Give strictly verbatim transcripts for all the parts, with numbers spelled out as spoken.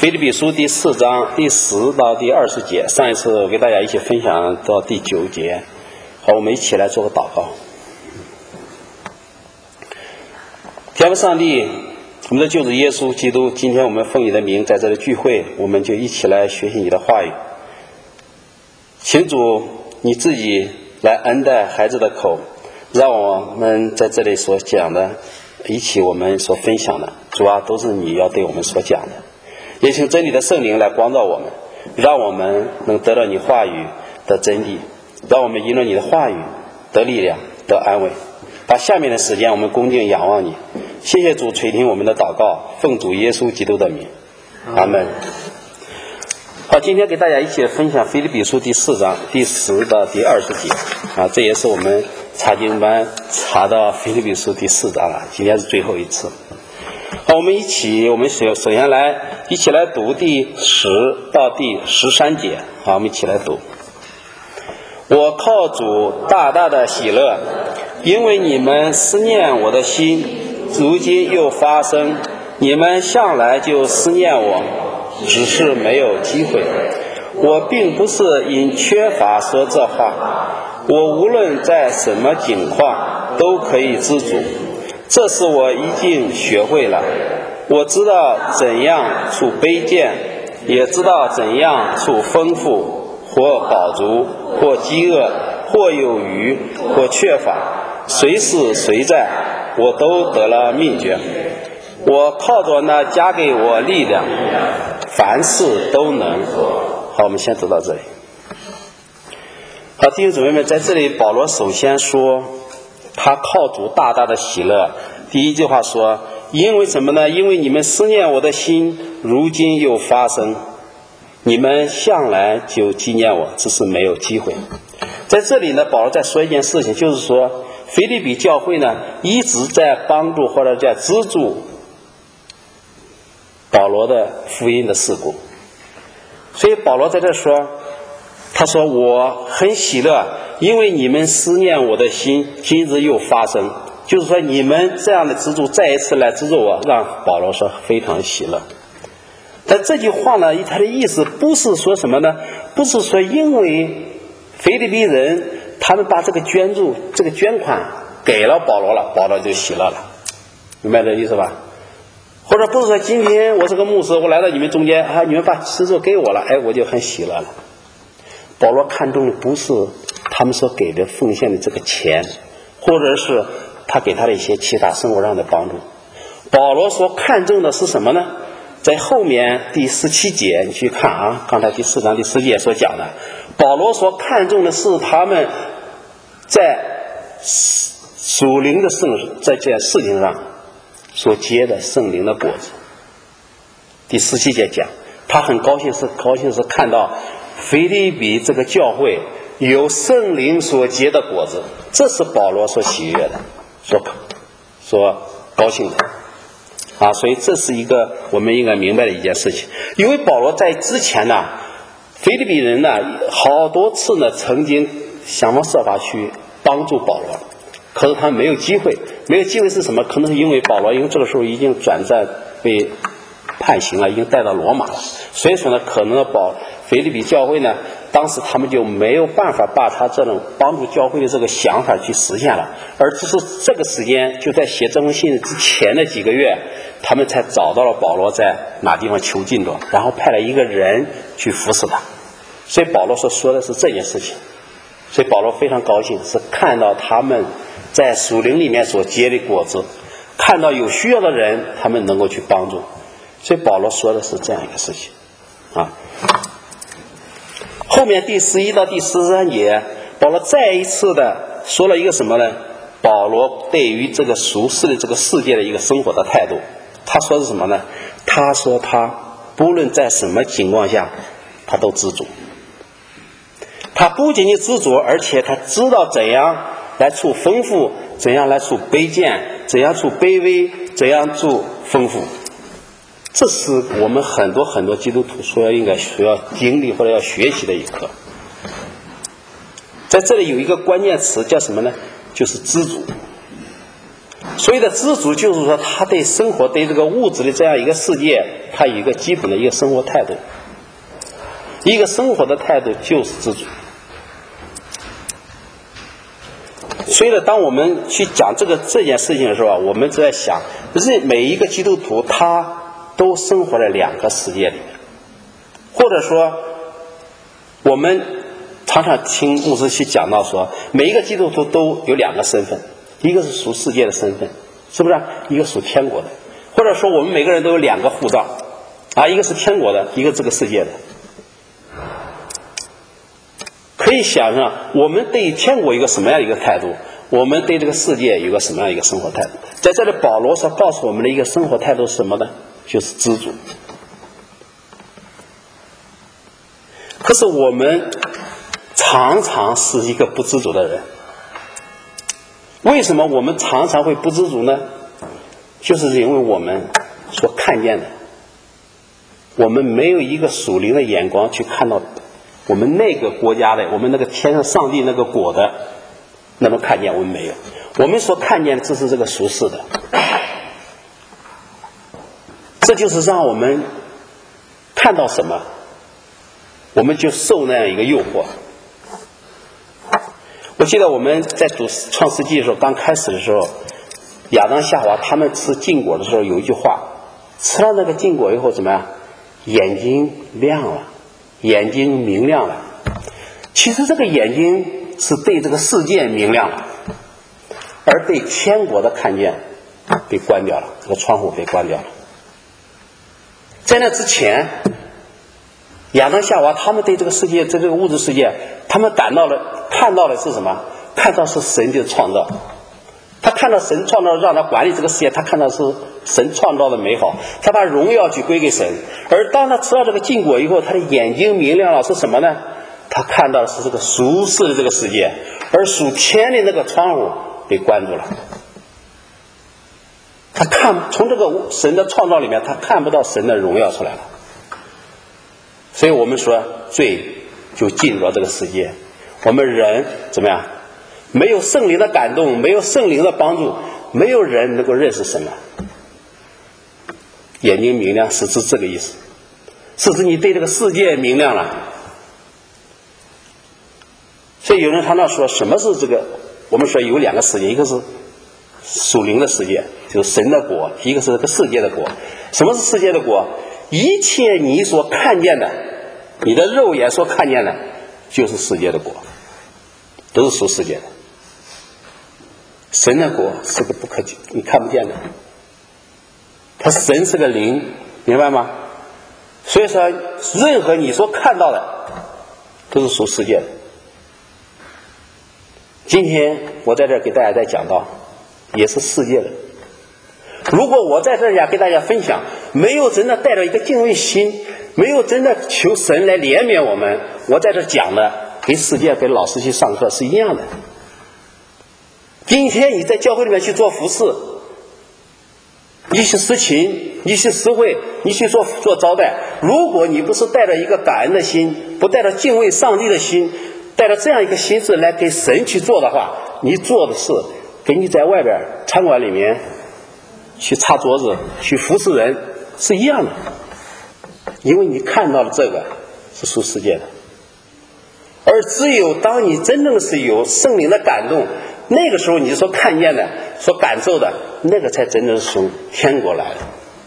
腓立比书第四章第十到第二十节，上一次我给大家一起分享到第九节。好，我们一起来做个祷告。天父上帝，我们的救主耶稣基督，今天我们奉你的名在这里聚会，我们就一起来学习你的话语。请主你自己来恩待孩子的口，让我们在这里所讲的一起我们所分享的，主啊，都是你要对我们所讲的。也请真理的圣灵来光照我们，让我们能得到你话语的真理，让我们因为你的话语得力量得安慰。把下面的时间我们恭敬仰望你。谢谢主垂听我们的祷告，奉主耶稣基督的名，阿们。好，今天给大家一起分享腓立比书第四章第十到第二十节啊，这也是我们查经班查到腓立比书第四章了，今天是最后一次。好，我们一起，我们首首先来一起来读第十到第十三节。好，我们一起来读。我靠主大大的喜乐，因为你们思念我的心，如今又发生，你们向来就思念我，只是没有机会。我并不是因缺乏说这话，我无论在什么境况都可以知足，这是我已经学会了。我知道怎样处卑贱，也知道怎样处丰富，或饱足，或饥饿，或有余，或缺乏，随时随在，我都得了秘诀。我靠着那加给我力量，凡事都能。好，我们先读到这里。好，弟兄姊妹们，在这里保罗首先说他靠主大大的喜乐。第一句话说，因为什么呢？因为你们思念我的心，如今又发生，你们向来就纪念我，只是没有机会。在这里呢，保罗在说一件事情，就是说腓立比教会呢一直在帮助或者在资助保罗的福音的事工。所以保罗在这说，他说我很喜乐，因为你们思念我的心今日又发生，就是说你们这样的资助再一次来资助我，让保罗说非常喜乐。但这句话呢，他的意思不是说什么呢？不是说因为腓立比人他们把这个捐助这个捐款给了保罗了，保罗就喜乐了，明白这意思吧？或者不是说今天我是个牧师，我来到你们中间啊，你们把资助给我了，哎，我就很喜乐了。保罗看重的不是他们所给的奉献的这个钱，或者是他给他的一些其他生活上的帮助。保罗所看重的是什么呢？在后面第十七节你去看啊，刚才第四章第十节所讲的，保罗所看重的是他们在属灵的圣在这件事情上所结的圣灵的果子。第十七节讲，他很高兴是高兴是看到腓立比这个教会有圣灵所结的果子，这是保罗所喜悦的，所所高兴的啊，所以这是一个我们应该明白的一件事情。因为保罗在之前呢，腓立比人呢好多次呢曾经想方设法去帮助保罗，可是他没有机会。没有机会是什么？可能是因为保罗因为这个时候已经转战被判刑了，已经带到罗马了，所以说呢，可能保腓立比教会呢当时他们就没有办法把他这种帮助教会的这个想法去实现了，而只是这个时间就在写这封信之前的几个月，他们才找到了保罗在哪地方囚禁着，然后派了一个人去服侍他。所以保罗所说的是这件事情，所以保罗非常高兴，是看到他们在属灵里面所结的果子，看到有需要的人他们能够去帮助，所以保罗说的是这样一个事情啊。后面第十一到第十三节，保罗再一次的说了一个什么呢？保罗对于这个俗世的这个世界的一个生活的态度，他说是什么呢？他说他不论在什么情况下他都知足，他不仅仅知足，而且他知道怎样来处丰富，怎样来处卑贱，怎样处卑微，怎样处丰富。这是我们很多很多基督徒所要应该需要经历或者要学习的一课。在这里有一个关键词叫什么呢？就是知足。 所谓的知足，就是说他对生活、对这个物质的这样一个世界，他有一个基本的一个生活态度。一个生活的态度就是知足。所以呢，当我们去讲这个这件事情的时候，我们就在想，任每一个基督徒他都生活在两个世界里面，或者说，我们常常听牧师去讲到说，每一个基督徒都有两个身份，一个是属世界的身份，是不是？一个属天国的，或者说我们每个人都有两个护照，啊，一个是天国的，一个这个世界的。可以想象，我们对天国有一个什么样的一个态度，我们对这个世界有一个什么样的一个生活态度。在这里保罗所告诉我们的一个生活态度是什么呢？就是知足。可是我们常常是一个不知足的人。为什么我们常常会不知足呢？就是因为我们所看见的，我们没有一个属灵的眼光去看到我们那个国家的，我们那个天上上帝那个果的那么看见，我们没有。我们所看见的只是这个俗世的，这就是让我们看到什么，我们就受那样一个诱惑。我记得我们在读创世纪的时候，刚开始的时候，亚当夏娃他们吃禁果的时候有一句话，吃了那个禁果以后怎么样？眼睛亮了，眼睛明亮了。其实这个眼睛是对这个世界明亮了，而对天国的看见被关掉了，这个窗户被关掉了。在那之前，亚当夏娃他们对这个世界，在这个物质世界，他们感到了看到的是什么？看到是神的创造。他看到神创造让他管理这个世界，他看到是神创造的美好，他把荣耀去归给神。而当他吃到这个禁果以后，他的眼睛明亮了，是什么呢？他看到的是这个俗世的这个世界，而属天的那个窗户被关住了。他看从这个神的创造里面，他看不到神的荣耀出来了。所以我们说罪就进入了这个世界，我们人怎么样？没有圣灵的感动，没有圣灵的帮助，没有人能够认识神了。眼睛明亮是指这个意思，是指你对这个世界明亮了。所以有人常常说，什么是这个？我们说有两个世界，一个是属灵的世界，就是神的国；一个是这个世界的国。什么是世界的国？一切你所看见的，你的肉眼所看见的，就是世界的国，都是属世界的。神的国是个不可及，你看不见的。他神是个灵，明白吗？所以说，任何你所看到的，都是属世界的。今天我在这儿给大家再讲到，也是世界的。如果我在这儿给大家分享，没有真的带着一个敬畏心，没有真的求神来怜悯我们，我在这讲的跟世界跟老师去上课是一样的。今天你在教会里面去做服侍，你去实勤，你去实惠，你去做做招待，如果你不是带着一个感恩的心，不带着敬畏上帝的心，带着这样一个心思来给神去做的话，你做的事跟你在外边餐馆里面去擦桌子去服侍人是一样的，因为你看到的这个是属世界的。而只有当你真正是有圣灵的感动，那个时候你所看见的所感受的那个才真正是从天国来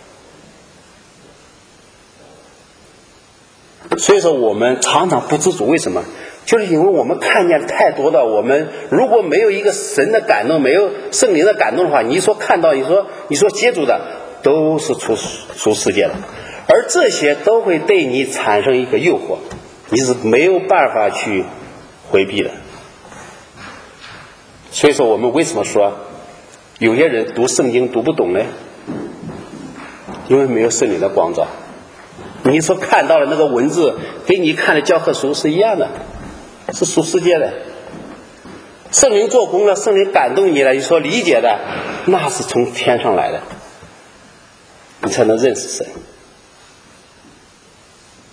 的。所以说我们常常不知足，为什么？就是因为我们看见太多的，我们如果没有一个神的感动，没有圣灵的感动的话，你所看到你说你所接触的都是出出世界的，而这些都会对你产生一个诱惑，你是没有办法去回避的。所以说我们为什么说有些人读圣经读不懂呢？因为没有圣灵的光照，你所看到的那个文字跟你看的教科书是一样的，是属世界的。圣灵做工了，圣灵感动你了，你所理解的那是从天上来的，你才能认识神。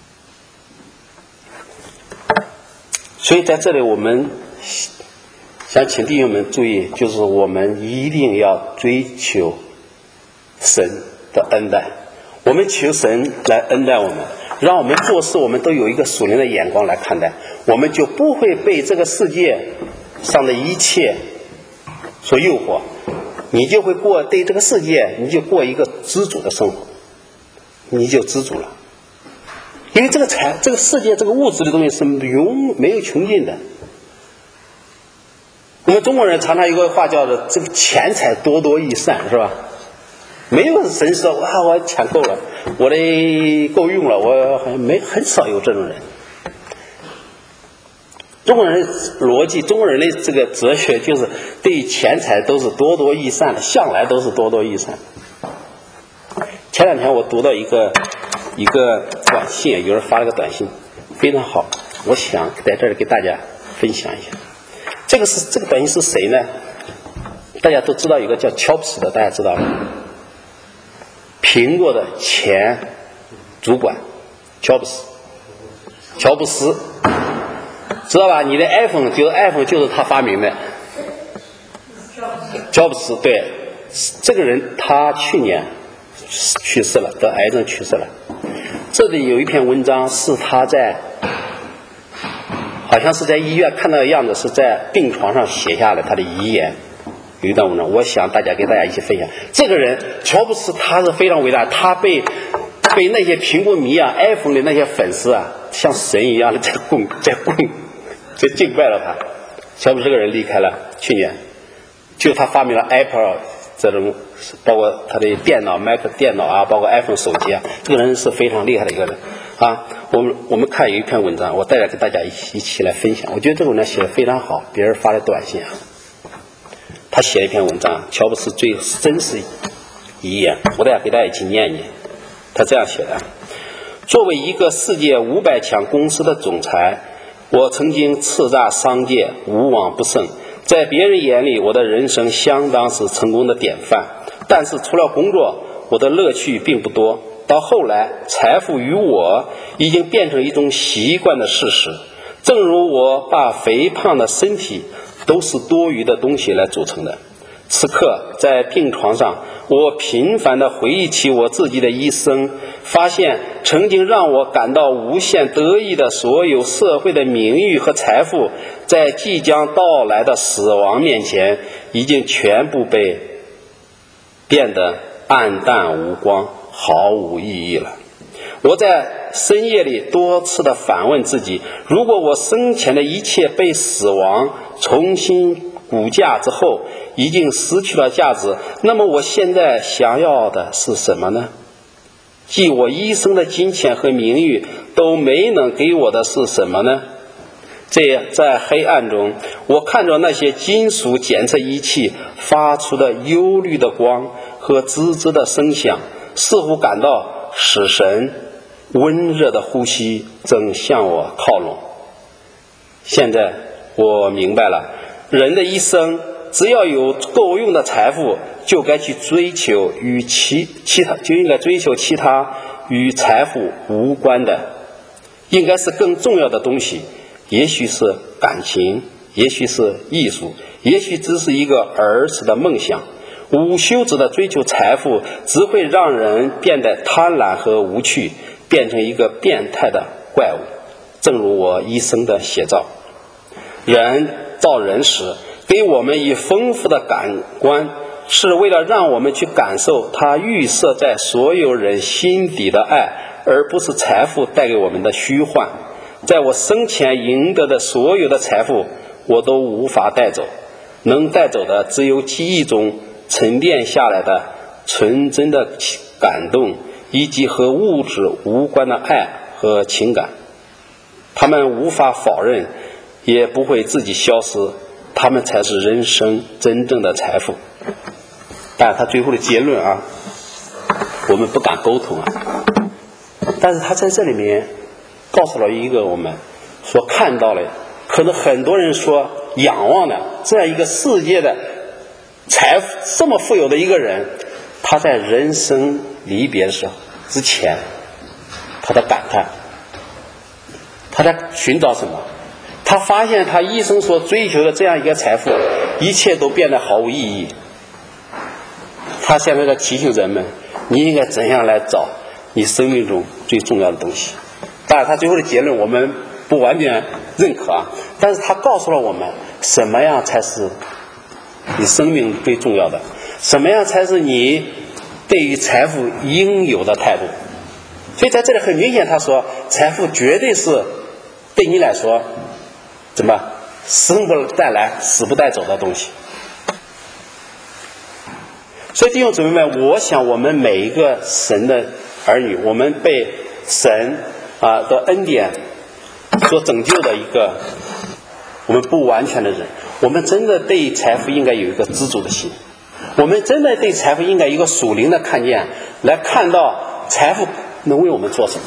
所以在这里我们但请弟兄们注意，就是我们一定要追求神的恩待，我们求神来恩待我们，让我们做事我们都有一个属灵的眼光来看待，我们就不会被这个世界上的一切所诱惑，你就会过对这个世界，你就过一个知足的生活，你就知足了。因为这个财，这个世界这个物质的东西是永没有穷尽的。我们中国人常常有个话叫做这个钱财多多益善，是吧？没有神说哇我钱够了，我的够用了，我很没很少有这种人。中国人的逻辑，中国人的这个哲学就是对钱财都是多多益善的，向来都是多多益善。前两天我读到一个一个短信，有人发了个短信，非常好，我想在这里给大家分享一下。这个是这个短信是谁呢？大家都知道有个叫乔布斯的，大家知道吗？苹果的前主管乔布斯，乔布斯知道吧？你的 iPhone 就是 iPhone 就是他发明的，乔布斯。对，这个人他去年去世了，得癌症去世了。这里有一篇文章是他在好像是在医院看到的样子，是在病床上写下了他的遗言，有一段文章，我想大家给大家一起分享。这个人乔布斯他是非常伟大，他被被那些苹果迷啊 iPhone 的那些粉丝啊像神一样的在供在供在敬拜了他。乔布斯这个人离开了，去年就他发明了 Apple 这种，包括他的电脑 Mac 电脑啊，包括 iPhone 手机啊，这个人是非常厉害的一个人啊。我们我们看有一篇文章，我带来给大家一起一起来分享。我觉得这个文章写的非常好，别人发的短信啊，他写了一篇文章，乔布斯最真实遗言，我带给大家一起念一念。他这样写的：作为一个世界五百强公司的总裁，我曾经叱咤商界，无往不胜，在别人眼里我的人生相当是成功的典范。但是除了工作，我的乐趣并不多。到后来，财富与我已经变成一种习惯的事实，正如我把肥胖的身体都是多余的东西来组成的。此刻在病床上，我频繁地回忆起我自己的一生，发现曾经让我感到无限得意的所有社会的名誉和财富，在即将到来的死亡面前，已经全部被变得暗淡无光，毫无意义了。我在深夜里多次的反问自己，如果我生前的一切被死亡重新估价之后已经失去了价值，那么我现在想要的是什么呢？即我一生的金钱和名誉都没能给我的是什么呢？这在黑暗中，我看着那些金属检测仪器发出的忧虑的光和吱吱的声响，似乎感到死神温热的呼吸正向我靠拢。现在我明白了，人的一生只要有够用的财富，就该去追求与其其他就应该追求其他与财富无关的，应该是更重要的东西。也许是感情，也许是艺术，也许只是一个儿时的梦想。无休止的追求财富只会让人变得贪婪和无趣，变成一个变态的怪物。正如我一生的写照，人造人时给我们以丰富的感官，是为了让我们去感受他预设在所有人心底的爱，而不是财富带给我们的虚幻。在我生前赢得的所有的财富，我都无法带走，能带走的只有记忆中沉淀下来的纯真的感动，以及和物质无关的爱和情感。他们无法否认，也不会自己消失，他们才是人生真正的财富。但是他最后的结论啊，我们不敢沟通啊。但是他在这里面告诉了一个我们所看到了，可能很多人说仰望的这样一个世界的财富这么富有的一个人，他在人生离别的时候之前，他的感叹，他在寻找什么？ 他发现他一生所追求的这样一个财富，一切都变得毫无意义。他现在在提醒人们，你应该怎样来找你生命中最重要的东西。当然他最后的结论我们不完全认可啊，但是他告诉了我们什么样才是你生命最重要的，什么样才是你对于财富应有的态度。所以在这里很明显他说，财富绝对是对你来说怎么生不带来死不带走的东西。所以弟兄姊妹们，我想我们每一个神的儿女，我们被神啊的恩典所拯救的一个我们不完全的人，我们真的对财富应该有一个知足的心，我们真的对财富应该有一个属灵的看见，来看到财富能为我们做什么。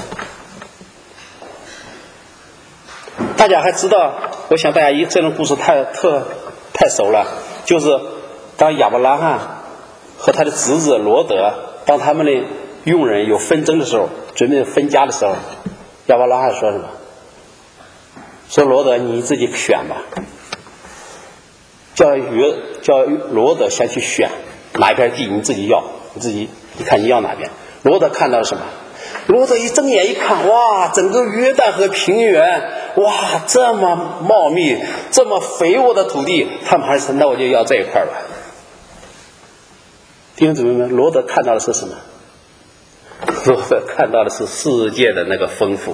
大家还知道，我想大家一这种故事太特太熟了，就是当亚伯拉罕和他的侄子罗德当他们的佣人有纷争的时候，准备分家的时候，亚伯拉罕说什么？说罗德你自己选吧，叫约叫罗德先去选哪一片地，你自己要，你自己你看你要哪边。罗德看到了什么？罗德一睁眼一看，哇，整个约旦河平原，哇，这么茂密这么肥沃的土地，他们还是那我就要这一块吧。弟兄姊妹们，罗德看到的是什么？罗德看到的是世界的那个丰富。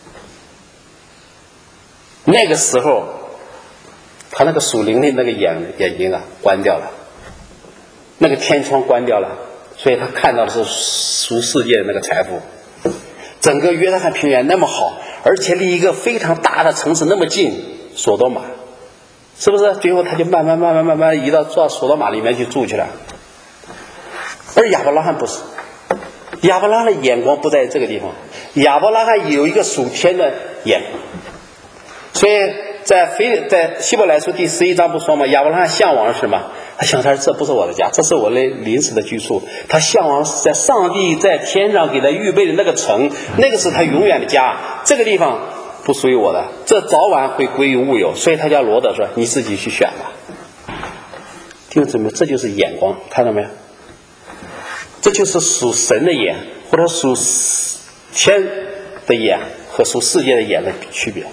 那个时候他那个属灵的那个眼眼睛啊关掉了，那个天窗关掉了，所以他看到的是属世界的那个财富。整个约旦河平原那么好，而且离一个非常大的城市那么近，索多玛，是不是？最后他就慢慢慢慢慢慢移到到索多玛里面去住去了。而亚伯拉罕不是，亚伯拉罕的眼光不在这个地方，亚伯拉罕有一个属天的眼光。所以在非在希伯来书第十一章不说吗？亚伯拉罕向往是什么？他想他这不是我的家，这是我的临时的居处。他向往在上帝在天上给他预备的那个城，那个是他永远的家。这个地方不属于我的，这早晚会归于物有。所以他叫罗德说：“你自己去选吧。”弟兄姊妹，这就是眼光，看到没有？这就是属神的眼，或者属天的眼和属世界的眼的区别。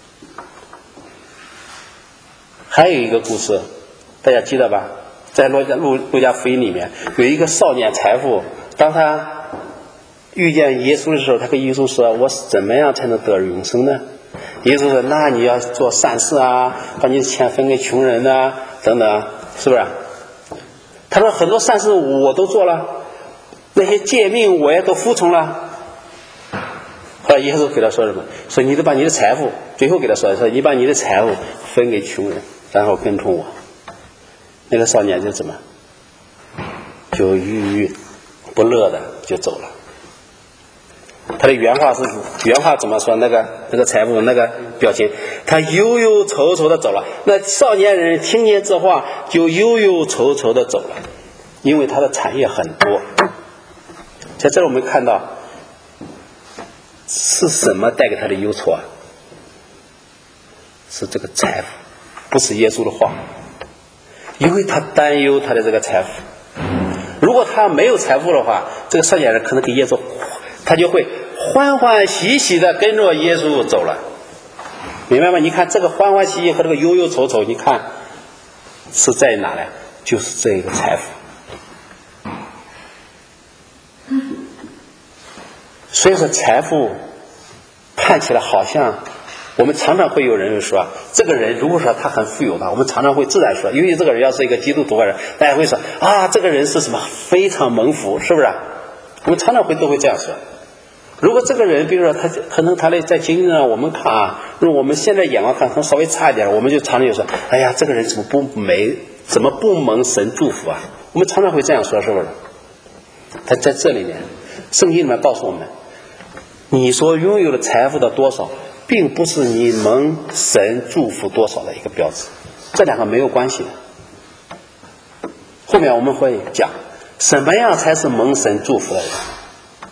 还有一个故事，大家记得吧？在路加路路加福音里面有一个少年财富，当他遇见耶稣的时候，他跟耶稣说：“我怎么样才能得永生呢？”耶稣说：“那你要做善事啊，把你的钱分给穷人啊，等等，是不是？”他说：“很多善事我都做了，那些诫命我也都服从了。”后来耶稣给他说什么？说你得把你的财富，最后给他说说你把你的财富分给穷人，然后跟从我。那个少年就怎么就郁郁不乐的就走了。他的原话是原话怎么说？那个那个财富那个表情，他忧忧愁愁的走了。那少年人听见这话就忧忧愁愁的走了，因为他的产业很多。在这儿我们看到是什么带给他的忧愁啊？是这个财富，不是耶稣的话，因为他担忧他的这个财富。如果他没有财富的话，这个少年人可能跟耶稣，他就会欢欢喜喜的跟着耶稣走了，明白吗？你看这个欢欢喜喜和这个忧忧愁愁，你看是在哪呢？就是这个财富。所以说财富看起来好像，我们常常会有人说，这个人如果说他很富有的话，我们常常会自然说，因为这个人要是一个基督徒的人，大家会说啊，这个人是什么非常蒙福，是不是？我们常常会都会这样说。如果这个人比如说他可能他的在经济上我们看啊，如果我们现在眼光看可能稍微差一点，我们就常常就说，哎呀，这个人怎么不没怎么不蒙神祝福啊？我们常常会这样说，是不是？他在这里面圣经里面告诉我们，你所拥有的财富的多少并不是你蒙神祝福多少的一个标志，这两个没有关系的。后面我们会讲什么样才是蒙神祝福的人。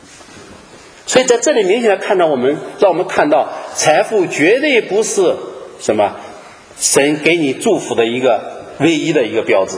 所以在这里明显的看到我们让我们看到财富绝对不是什么？神给你祝福的一个唯一的一个标志。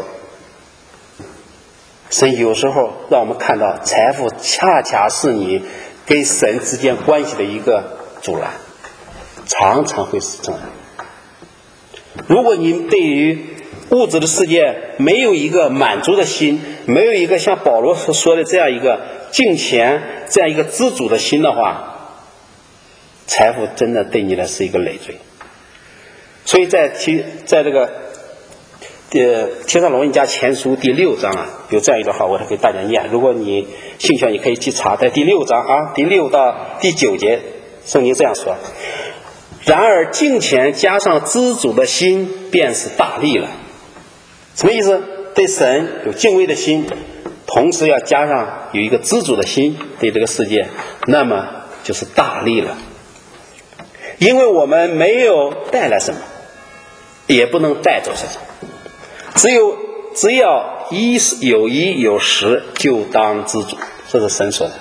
神有时候让我们看到，财富恰恰是你跟神之间关系的一个阻拦，常常会是这样。如果你对于物质的世界没有一个满足的心，没有一个像保罗所说的这样一个敬虔、这样一个知足的心的话，财富真的对你来是一个累赘。所以在提在这个呃帖撒罗尼迦前书第六章啊，有这样一段话，我给大家念。如果你兴趣，你可以去查，在第六章啊，第六到第九节，圣经这样说：然而敬虔加上知足的心，便是大利了。什么意思？对神有敬畏的心，同时要加上有一个知足的心，对这个世界，那么就是大利了。因为我们没有带来什么，也不能带走什么，只有只要衣有衣有食，就当知足。这是神说的。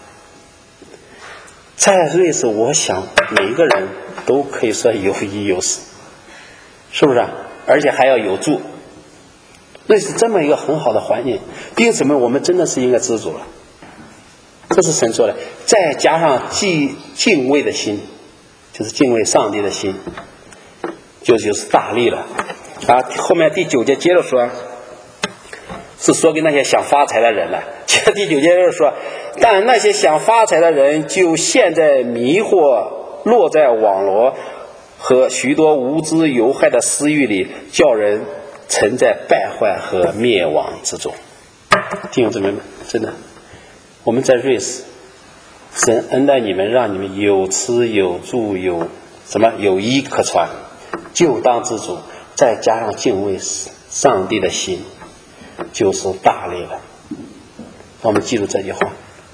在瑞士，我想每一个人都可以说有衣有食，是不是？而且还要有住。瑞士这么一个很好的环境，因此我们真的是应该知足了。这是神说的。再加上敬敬畏的心，就是敬畏上帝的心，就就是大利了啊。后面第九节接着说，是说给那些想发财的人了。接着第九节就是说，但那些想发财的人就陷在迷惑，落在网罗和许多无知有害的私欲里，叫人沉在败坏和灭亡之中。弟兄姊妹们，真的，我们在瑞士，神恩待你们，让你们有吃有住有什么有衣可穿，就当知足，再加上敬畏上帝的心，就是大利了。我们记住这句话。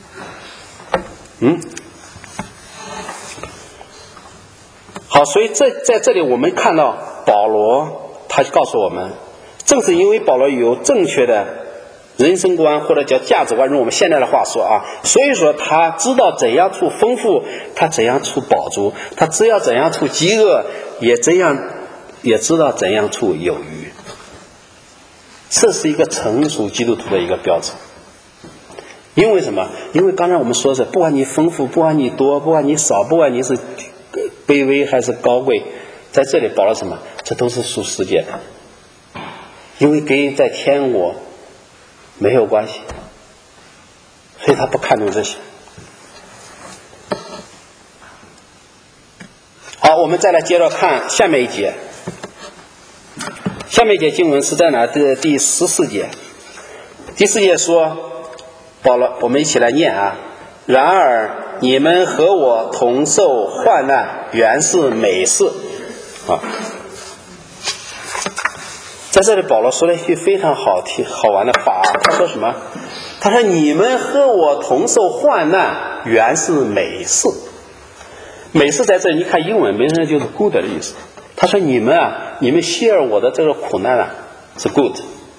嗯，好，所以这在这里我们看到保罗他告诉我们，正是因为保罗有正确的人生观，或者叫价值观，用我们现在的话说啊，所以说他知道怎样处丰富，他怎样处饱足，他知道怎样处饥饿，也怎样也知道怎样处有余。这是一个成熟基督徒的一个标志。因为什么？因为刚才我们说的是，不管你丰富，不管你多，不管你少，不管你是卑微还是高贵，在这里保了什么？这都是属世界的，因为跟在天国没有关系，所以他不看重这些。好，我们再来接着看下面一节。下面一节经文是在哪？第第十四节。第四节说，保罗，我们一起来念啊。然而你们和我同受患难，原是美事啊。在这里保罗说了一句非常好听好玩的话啊，他说什么？他说你们和我同受患难，原是美事。美事在这里，你看英文美事就是 good 的意思。他说你们啊，你们 share 我的这个苦难啊，是 good。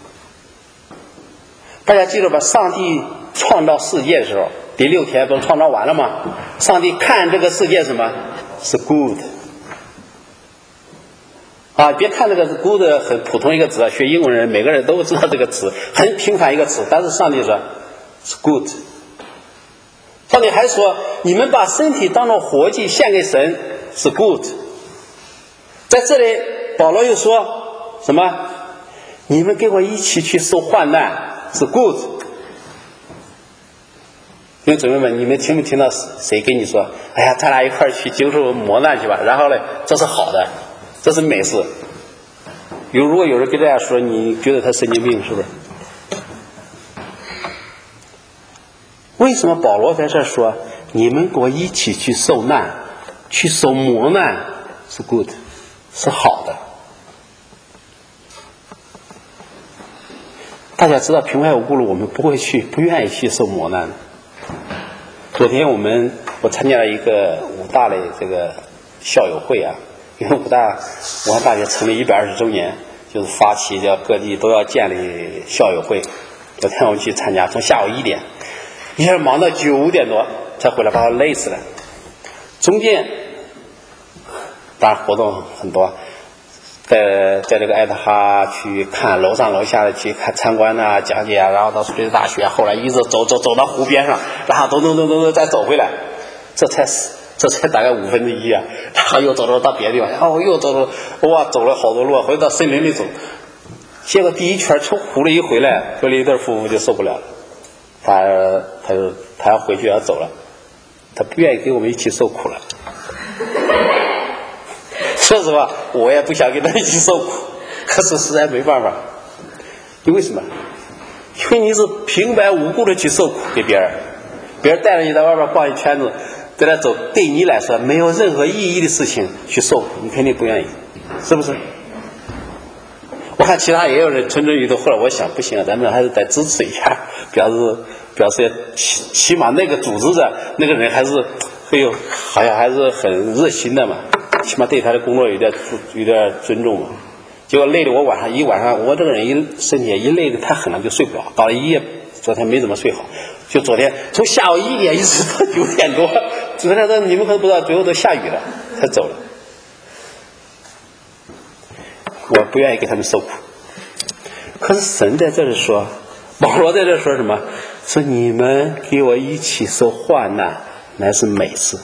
大家记住吧，上帝创造世界的时候，第六天不是创造完了吗？上帝看这个世界什么？是 good。啊，别看这个 good 很普通一个词，学英文人每个人都知道这个词，很平凡一个词，但是上帝说是 good。上帝还说，你们把身体当作活祭献给神是 good。在这里保罗又说什么？你们跟我一起去受患难是 good。弟兄姊妹们，你们听没听到谁跟你说，哎呀，咱俩一块儿去经受磨难去吧，然后呢，这是好的，这是美事。有如果有人跟大家说，你觉得他神经病是不是？为什么保罗在这说，你们跟我一起去受难，去受磨难是 good， 是好的？大家知道平白无故了，我们不会去，不愿意去受磨难的。昨天我们我参加了一个武大的这个校友会啊，因为武大武汉大学成立一百二十周年，就是发起叫各地都要建立校友会。昨天我们去参加，从下午一点，一下忙到九点多才回来，把我累死了。中间当然活动很多，在在这个爱德哈去看楼上楼下的去看参观啊讲解啊，然后到苏州大学，后来一直走走走到湖边上，然后走走走走走再走回来，这才这才大概五分之一啊，然后又走走到别的地方，然后又走走，哇，走了好多路，回到森林里走，结果第一圈从湖里一回来，这里一对夫妇就受不了了，他他就他要回去要走了，他不愿意跟我们一起受苦了。说实话，我也不想跟他一起受苦，可是实在没办法。因为什么？因为你是平白无故的去受苦给别人，别人带着你在外边逛一圈子，在那走，对你来说没有任何意义的事情去受苦，你肯定不愿意，是不是？我看其他也有人蠢蠢欲动，后来我想不行啊，咱们还是得支持一下，表示表示起起码那个组织者那个人还是哎呦，好像还是很热心的嘛，起码对他的工作有点有点尊重嘛。结果累的我晚上一晚上，我这个人一身体一累的太狠了，就睡不着，搞了一夜，昨天没怎么睡好，就昨天从下午一点一直到九点多，昨天都你们可能不知道，最后都下雨了才走了。我不愿意给他们受苦，可是神在这里说，保罗在这里说什么？说你们给我一起受患难，乃是美事。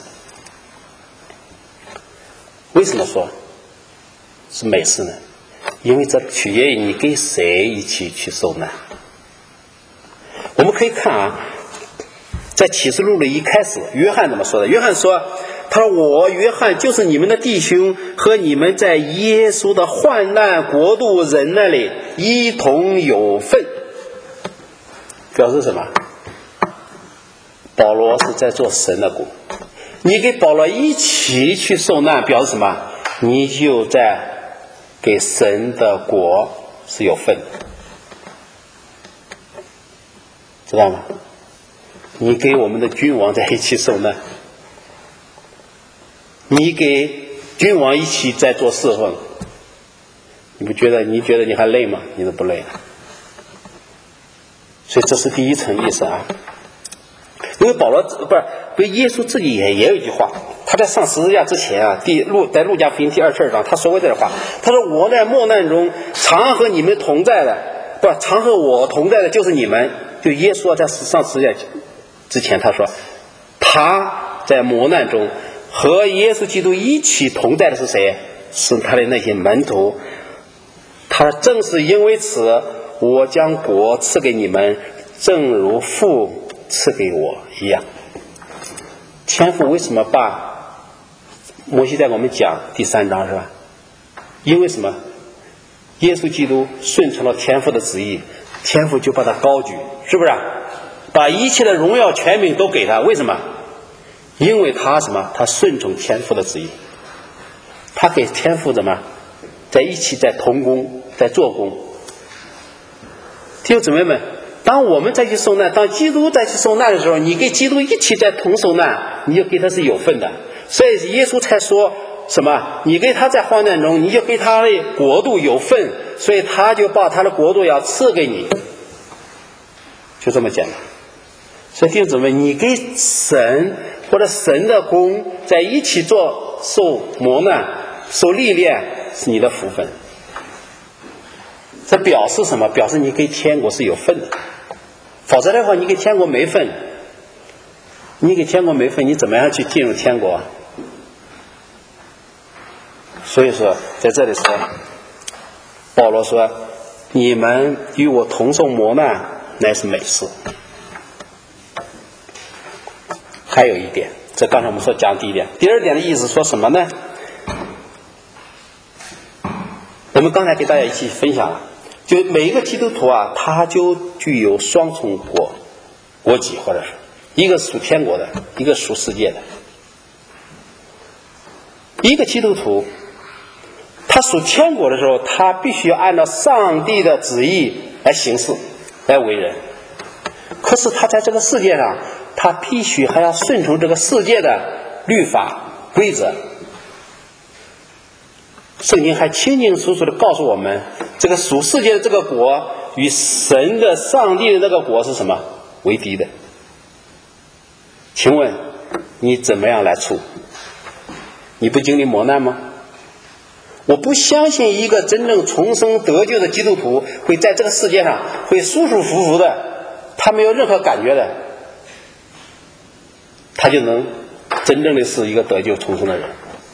为什么说是美事呢？因为这取决于你跟谁一起去受难。我们可以看啊，在启示录的一开始，约翰怎么说的？约翰说，他说我约翰就是你们的弟兄，和你们在耶稣的患难国度人那里一同有份。表示什么？保罗是在做神的工，你给保罗一起去受难，表示什么？你就在给神的国是有份的，知道吗？你给我们的君王在一起受难，你给君王一起在做侍奉，你不觉得你觉得你还累吗？你都不累了。所以这是第一层意思啊。因为保罗不是，不是耶稣自己也也有一句话，他在上十字架之前啊，第路在路加福音第二十二章，他说过这句话，他说我在末难中常和你们同在的，不常和我同在的就是你们。就耶稣在上十字架之前，他说他在磨难中和耶稣基督一起同在的是谁？是他的那些门徒。他正是因为此，我将国赐给你们，正如父赐给我一样。天父为什么把摩西在我们讲第三章是吧？因为什么？耶稣基督顺从了天父的旨意，天父就把他高举，是不是？把一切的荣耀权柄都给他。为什么？因为他什么？他顺从天父的旨意，他给天父怎么在一起，在同工，在做工。弟兄姊妹们，当我们再去受难，当基督再去受难的时候，你跟基督一起在同受难，你就跟他是有份的。所以耶稣才说什么？你跟他在患难中，你就跟他的国度有份，所以他就把他的国度要赐给你，就这么简单。所以弟兄姊妹，你跟神或者神的工在一起做，受磨难、受历练，是你的福分。这表示什么？表示你跟天国是有份的。否则的话，你跟天国没份，你跟天国没份，你怎么样去进入天国？所以说，在这里说，保罗说：“你们与我同受磨难，乃是美事。”还有一点，这刚才我们说讲第一点，第二点的意思说什么呢？我们刚才给大家一起分享了，就每一个基督徒啊，他就具有双重国国籍，或者是一个属天国的，一个属世界的。一个基督徒，他属天国的时候，他必须要按照上帝的旨意来行事，来为人。可是他在这个世界上，他必须还要顺从这个世界的律法规则。圣经还清清楚楚地告诉我们，这个属世界的这个国与神的上帝的这个国是什么为敌的？请问你怎么样来处？你不经历磨难吗？ 我不相信一个真正重生得救的基督徒会在这个世界上会舒舒服服的，他没有任何感觉的，他就能真正的是一个得救重生的人。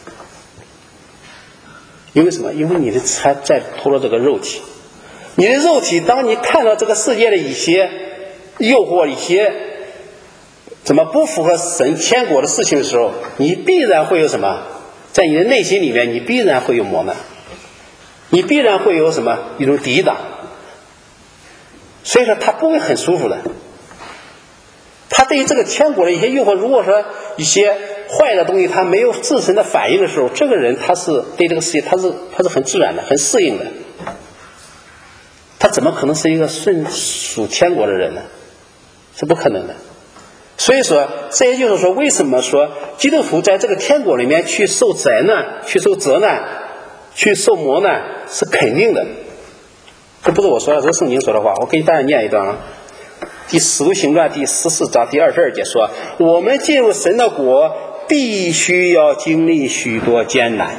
因为什么？因为你的还在拖着这个肉体，你的肉体当你看到这个世界的一些诱惑，一些怎么不符合神天国的事情的时候，你必然会有什么？在你的内心里面，你必然会有磨难，你必然会有什么一种抵挡，所以说他不会很舒服的。他对于这个天国的一些诱惑，如果说一些坏的东西他没有自身的反应的时候，这个人他是对这个世界他是他是很自然的，很适应的，他怎么可能是一个顺属天国的人呢？是不可能的。所以说，这也就是说，为什么说基督徒在这个天国里面去受灾难、去受责难、去受磨难是肯定的。这不是我说的，这是圣经说的话。我给大家念一段啊，第使徒行传第十四章第二十二节说：“我们进入神的国，必须要经历许多艰难。”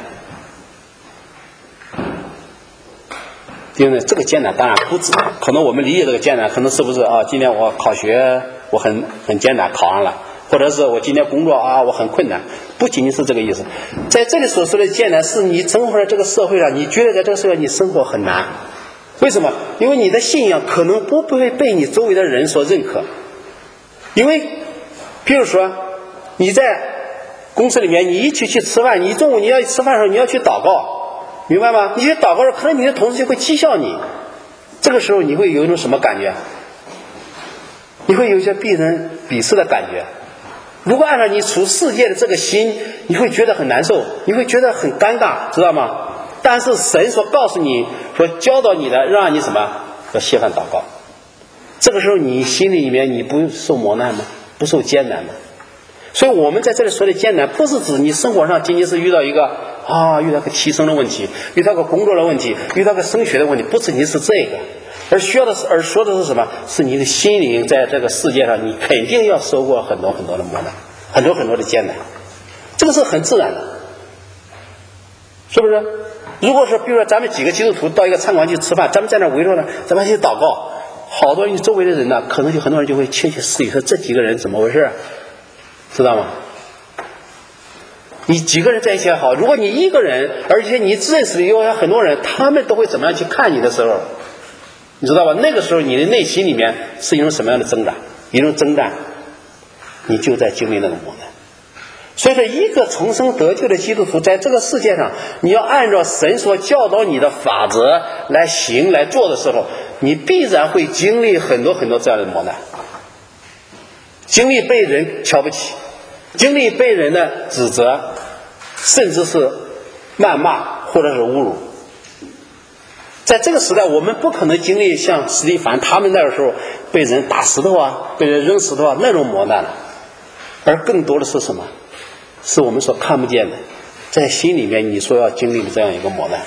因为这个艰难当然不止，可能我们理解这个艰难，可能是不是啊？今天我考学我很很艰难考上了，或者是我今天工作啊我很困难，不仅仅是这个意思。在这里所说的艰难，是你生活在这个社会上，你觉得在这个社会你生活很难，为什么？因为你的信仰可能不会被你周围的人所认可。因为比如说你在公司里面，你一起去吃饭，你中午你要吃饭的时候你要去祷告，明白吗？你去祷告的时候，可能你的同事就会讥笑你，这个时候你会有一种什么感觉？你会有一些被人鄙视的感觉。如果按照你处世界的这个心，你会觉得很难受，你会觉得很尴尬，知道吗？但是神所告诉你，所教导你的，让你什么？要谢饭祷告。这个时候你心里面你不受磨难吗？不受艰难吗？所以我们在这里说的艰难，不是指你生活上仅仅是遇到一个啊，遇到个提升的问题，遇到个工作的问题，遇到个升学的问题，不仅仅是这个，而需要的是，而说的是什么？是你的心灵在这个世界上，你肯定要受过很多很多的磨难，很多很多的艰难，这个是很自然的，是不是？如果说比如说咱们几个基督徒到一个餐馆去吃饭，咱们在那围着呢，咱们一起祷告，好多你周围的人呢，可能就很多人就会窃窃私语说这几个人怎么回事，知道吗？你几个人在一起还好，如果你一个人，而且你认识的有很多人，他们都会怎么样去看你的时候，你知道吧？那个时候你的内心里面是一种什么样的挣扎？一种征战，你就在经历那个磨难。所以说，一个重生得救的基督徒，在这个世界上，你要按照神所教导你的法则来行来做的时候，你必然会经历很多很多这样的磨难，经历被人瞧不起，经历被人的指责，甚至是谩骂或者是侮辱。在这个时代，我们不可能经历像史蒂凡他们那个时候被人打石头啊，被人扔石头啊那种磨难了，而更多的是什么？是我们所看不见的，在心里面你说要经历的这样一个磨难。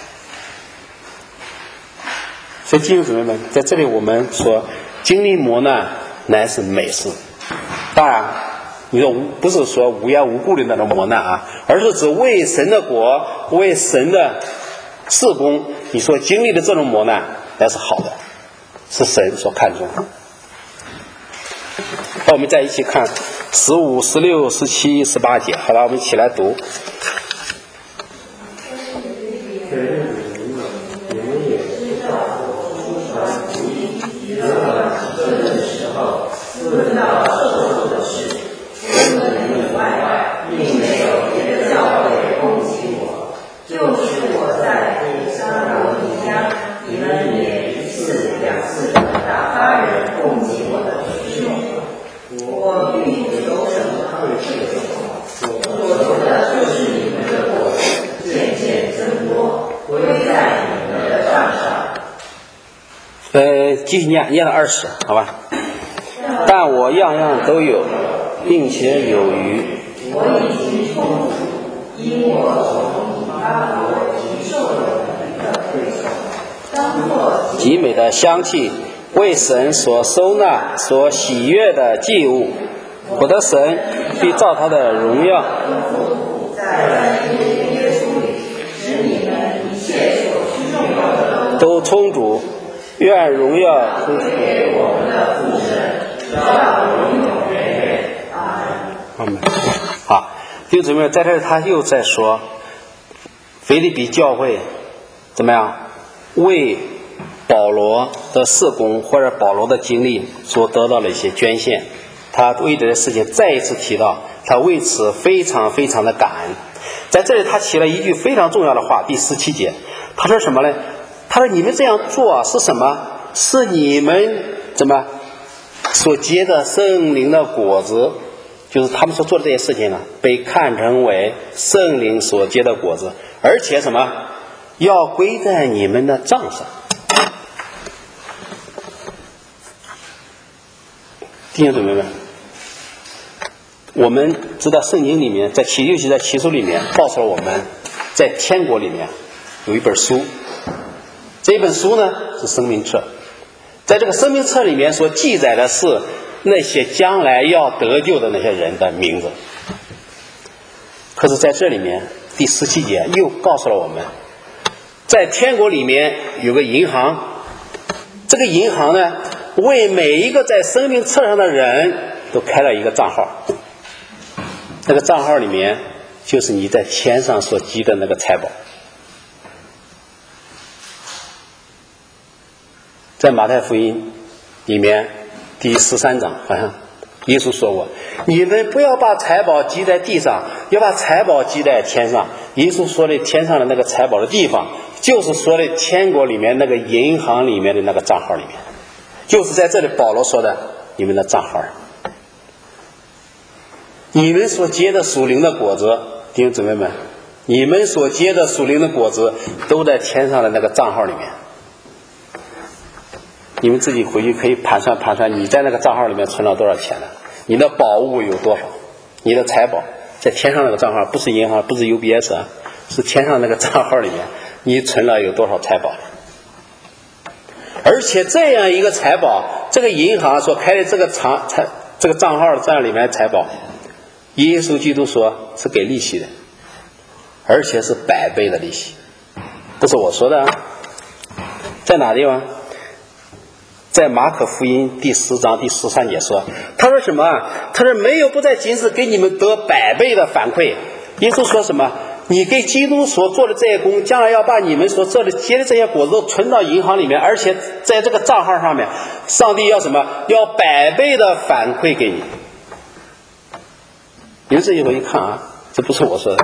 所以弟兄姊妹们，在这里我们说经历磨难乃是美事。当然你说不是说无缘无故的那种磨难啊，而是指为神的国，为神的事工，你所经历的这种磨难乃是好的，是神所看重的。好，我们再一起看十五、十六、十七、十八节。好了，我们一起来读。呃，继续念，念到二十，好吧？但我样样都有，并且有余。我已经充足，因我从以巴弗提受了你的馈赠，当作极美的香气，为神所收纳、所喜悦的祭物。我的神必照他的荣耀，在基督耶稣里使你们充足，愿荣耀归给我们的父神，直到永永远远。阿门。 好，弟兄姊妹，在这里他又在说，腓立比教会怎么样为保罗的事工或者保罗的经历所得到的一些捐献，他为这些事情再一次提到，他为此非常非常的感恩。在这里他起了一句非常重要的话，第十七节，他说什么呢？他说你们这样做是什么？是你们怎么所结的圣灵的果子，就是他们所做的这些事情呢，被看成为圣灵所结的果子，而且什么要归在你们的账上。弟兄姊妹们，我们知道圣经里面，在启尤其在启示里面告诉了我们，在天国里面有一本书，这本书呢是生命册，在这个生命册里面所记载的是那些将来要得救的那些人的名字。可是在这里面第十七节又告诉了我们，在天国里面有个银行，这个银行呢为每一个在生命册上的人都开了一个账号，那个账号里面就是你在天上所积的那个财宝。在马太福音里面第十三章好像耶稣说过，你们不要把财宝积在地上，要把财宝积在天上。耶稣说的天上的那个财宝的地方，就是说的天国里面那个银行里面的那个账号里面，就是在这里保罗说的你们的账号。你们所结的属灵的果子，弟兄姊妹们，你们所结的属灵的果子都在天上的那个账号里面。你们自己回去可以盘算盘算，你在那个账号里面存了多少钱呢？你的宝物有多少？你的财宝在天上那个账号，不是银行，不是 U B S 啊，是天上那个账号里面，你存了有多少财宝？而且这样一个财宝，这个银行所开的这个长财这个账号这样里面的财宝，耶稣基督说是给利息的，而且是百倍的利息，不是我说的啊。在哪地方？在马可福音第十章第十三节说，他说什么？他说没有不在今世给你们得百倍的反馈。耶稣说什么？你给基督所做的这些工，将来要把你们所做的结的这些果子都存到银行里面，而且在这个账号上面，上帝要什么？要百倍的反馈给你。你们自己回去看啊，这不是我说的。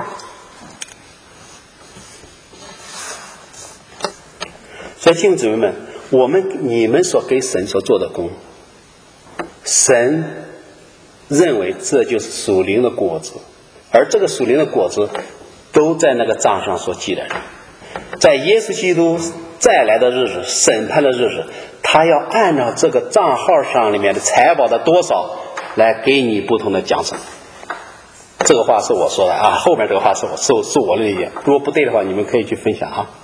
所以弟兄姊妹们，我们你们所给神所做的工，神认为这就是属灵的果子，而这个属灵的果子都在那个账上所记载着。在耶稣基督再来的日子，审判的日子，他要按照这个账号上里面的财宝的多少来给你不同的奖赏。这个话是我说的啊，后面这个话是我是是我的理解，如果不对的话你们可以去分享啊。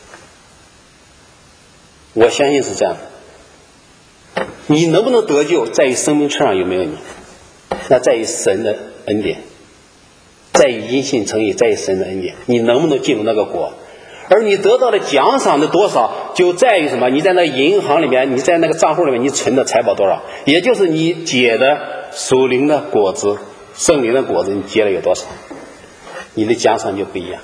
我相信是这样的，你能不能得救在于生命册上有没有你，那在于神的恩典，在于因信称义，在于神的恩典，你能不能进入那个国。而你得到的奖赏的多少就在于什么？你在那银行里面，你在那个账户里面你存的财宝多少，也就是你结的属灵的果子，圣灵的果子你结了有多少，你的奖赏就不一样。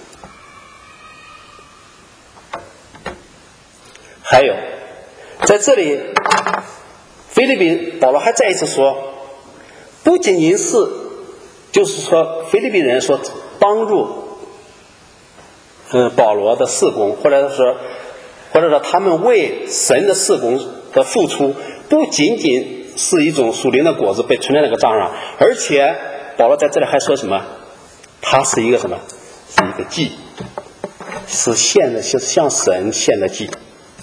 还有在这里腓立比保罗还再一次说，不仅仅是就是说腓立比人说帮助嗯保罗的事工，或者说或者说他们为神的事工的付出，不仅仅是一种属灵的果子被存在那个账上，而且保罗在这里还说什么？它是一个什么？是一个祭，是献的，是向神献的祭。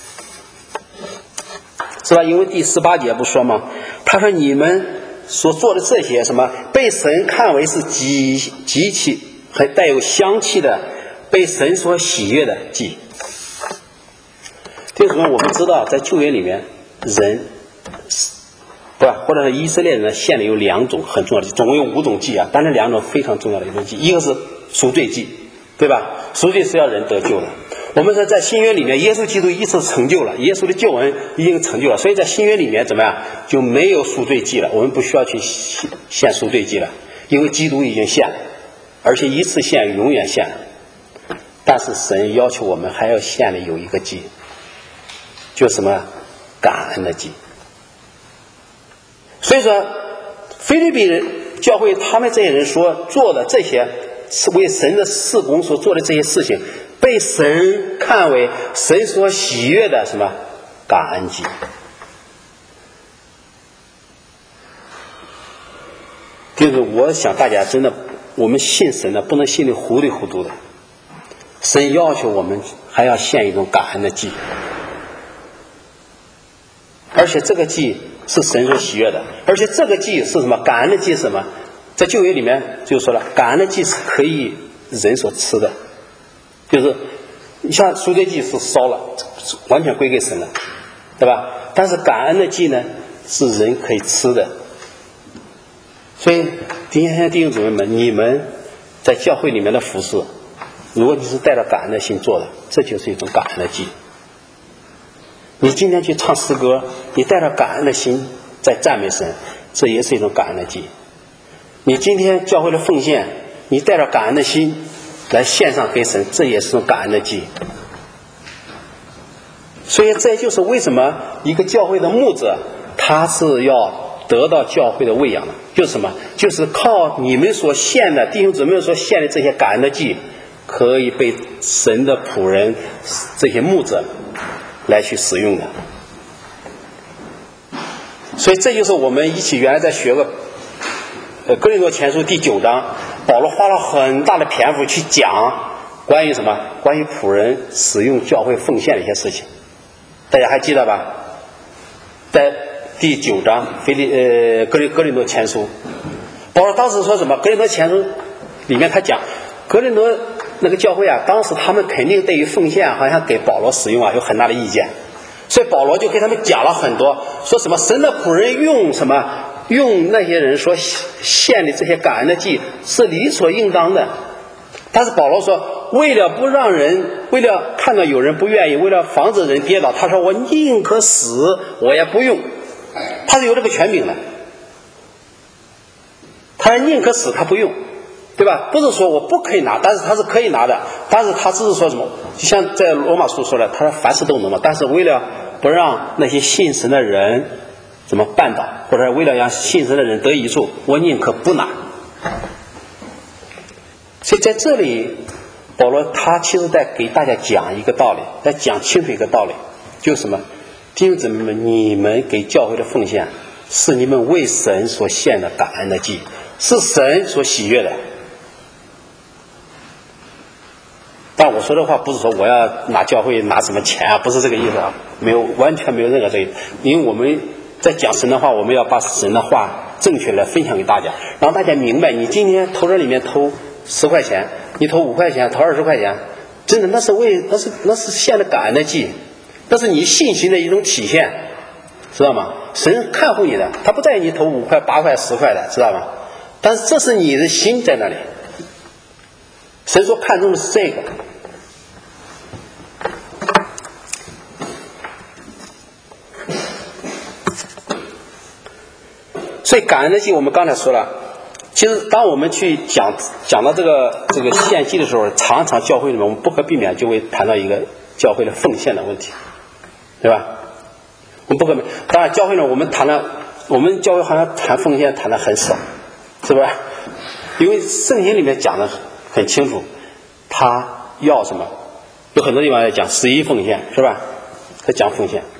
是吧？因为第十八节不说吗？他说你们所做的这些什么，被神看为是极极其还带有香气的，被神所喜悦的祭。为什么我们知道在旧约里面人不或者是以色列人献的有两种很重要的祭，总共有五种祭啊，但是两种非常重要的一种祭，一个是赎罪祭，对吧？赎罪是要人得救的。 我们说在新约里面，耶稣基督一次成就了，耶稣的救恩已经成就了，所以在新约里面怎么样就没有赎罪祭了，我们不需要去献赎罪祭了，因为基督已经献了，而且一次献永远献了。但是神要求我们还要献的有一个祭，就是什么感恩的祭。所以说腓立比人教会他们这些人所做的这些是为神的事工所做的这些事情，被神看为神所喜悦的什么感恩祭。就是我想大家真的，我们信神的不能信得糊里糊涂的，神要求我们还要献一种感恩的祭，而且这个祭是神所喜悦的，而且这个祭是什么？感恩的祭是什么？在旧约里面就说了，感恩的祭是可以人所吃的，就是你像赎罪祭是烧了，完全归给神了，对吧？但是感恩的祭呢，是人可以吃的。所以弟兄弟兄姊妹们，你们在教会里面的服侍，如果你是带着感恩的心做的，这就是一种感恩的祭。你今天去唱诗歌，你带着感恩的心在赞美神，这也是一种感恩的祭。你今天教会的奉献，你带着感恩的心来献上给神，这也是种感恩的祭。所以这就是为什么一个教会的牧者他是要得到教会的喂养的，就是什么？就是靠你们所献的弟兄姊妹所献的这些感恩的祭，可以被神的仆人这些牧者来去使用的。所以这就是我们一起原来在学过呃哥林多前书第九章，保罗花了很大的篇幅去讲关于什么？关于仆人使用教会奉献的一些事情，大家还记得吧？在第九章腓利呃哥林哥林多前书，保罗当时说什么？哥林多前书里面他讲哥林多那个教会啊，当时他们肯定对于奉献好像给保罗使用啊有很大的意见，所以保罗就给他们讲了很多，说什么神的仆人用什么用那些人所献的这些感恩的祭是理所应当的。但是保罗说，为了不让人，为了看到有人不愿意，为了防止人跌倒，他说我宁可死我也不用。他是有这个权柄的，他宁可死他不用，对吧？不是说我不可以拿，但是他是可以拿的，但是他只是说什么，就像在罗马书说的，他说凡事都能嘛，但是为了不让那些信神的人怎么绊倒，或者为了让信神的人得益处，我宁可不拿。所以在这里保罗他其实在给大家讲一个道理，在讲清楚一个道理，就是什么？弟兄姊妹们，你们给教会的奉献是你们为神所献的感恩的祭，是神所喜悦的。但我说的话不是说我要拿教会拿什么钱啊，不是这个意思啊，没有，完全没有任何这个。因为我们在讲神的话，我们要把神的话正确的分享给大家，让大家明白，你今天投这里面投十块钱，你投五块钱，投二十块钱，真的那是为那是那是献的感恩的祭，那是你信心的一种体现，知道吗？神看护你的，他不在意你投五块八块十块的，知道吗？但是这是你的心在那里，神所看重的是这个。所以感恩的祭我们刚才说了，其实当我们去讲讲到这个这个献祭的时候，常常教会里面我们不可避免就会谈到一个教会的奉献的问题，对吧？我们不可避免。当然教会呢，我们谈了，我们教会好像谈奉献谈的很少，是吧？因为圣经里面讲的很清楚，他要什么，有很多地方在讲十一奉献，是吧？在讲奉献。